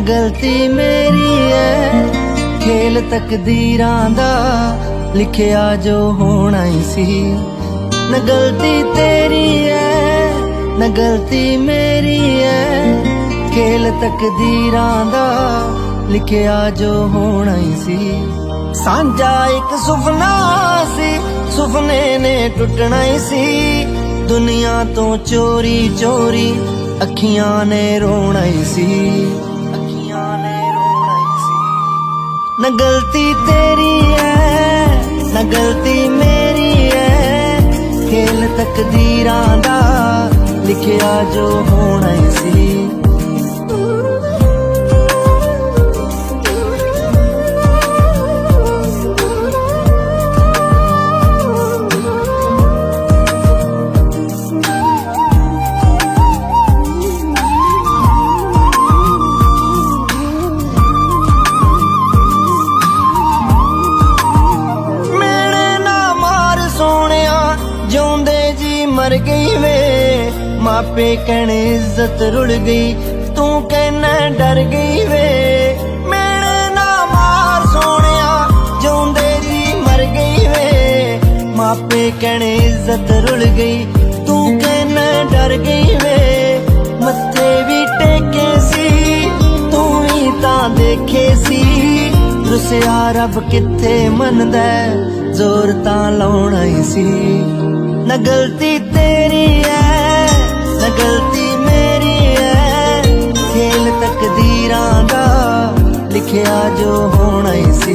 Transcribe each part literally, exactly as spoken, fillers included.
न गलती मेरी है, खेल तकदीरां दा लिखिया जो होना ही सी। न गलती तेरी है, न गलती मेरी है, खेल तकदीरां दा लिखिया जो होना ही सी। सांझा एक सुपना सी, सुपने ने टुटना ही सी। दुनिया तो चोरी चोरी अखियां ने रोना ही सी, अखियां ने रोना ही सी। न गलती तेरी है, न गलती मेरी है, खेल तकदीरां दा लिखिया जो होना ही सी। मर गई वे मापे कहने इज्जत रुड़ गई, तू कहना डर गई वे। मेरे ना मार सोनिया जोंदे जी मर गई वे, मापे कहने इज्जत रुड़ गई, तू कहना डर गई वे। मत्थे भी टेके सी तू ही तां देखे सी, रुसिया रब किथे मनदा जोर तां लाउणा ही सी। न गलती तेरी है, न गलती मेरी है, खेल तकदीरां दा लिखिया जो होना ही सी।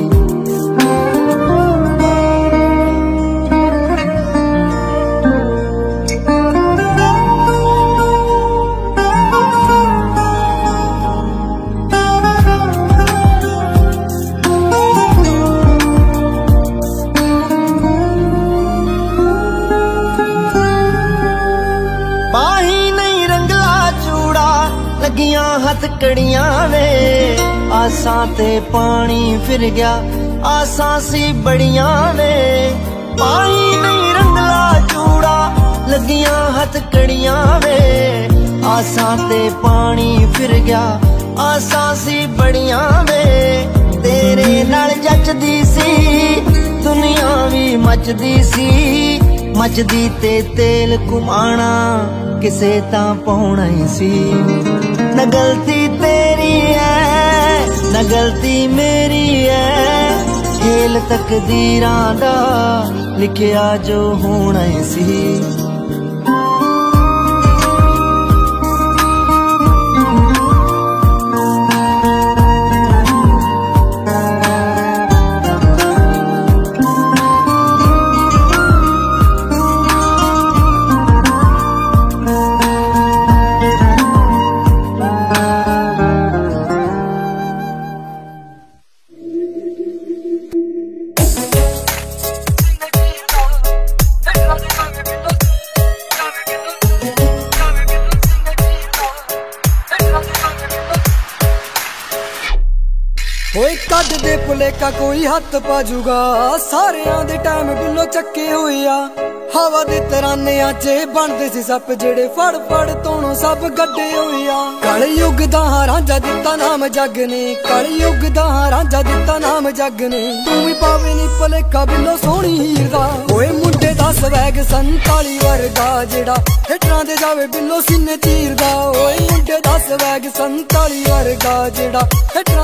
लगियां हथकड़ियां वे आसां ते पानी फिर गया, आसां सी बड़ियां वे। पानी नहीं रंगला चूड़ा लगियां हथकड़ियां वे, आसां ते पानी फिर गया, आसां सी बड़ियां वे। तेरे नाल जचदी सी दुनिया भी मचदी सी, मचदी ते तेल घुमाना किसे तां पाउणा ही सी। न गलती तेरी है, न गलती मेरी है, खेल तकदीरां दा लिखिया जो होना ही सी। ओए कद दे भुलेखा कोई हथ पाजूगा, सारियां दे टाइम बिल्लो चक्के होए आ। हवा दे तरानियां च बनदे सी सप जेड़े फड़ फड़ तोणों सब गड्डे होए आ। कल युग दा रांझा दित्ता नाम जग ने, कल युग दा रांझा दित्ता नाम जग ने। तू भी पावे नी भुलेखा बिल्लो सोहनी हीर दा, ओए मुंडे दा स्वैग संताली वर्गा जेड़ा हिटरां दे जावे बिल्लो सीने चीरदा। ओए मुंडे दा स्वैग संताली वर्गा जेड़ा हिटरां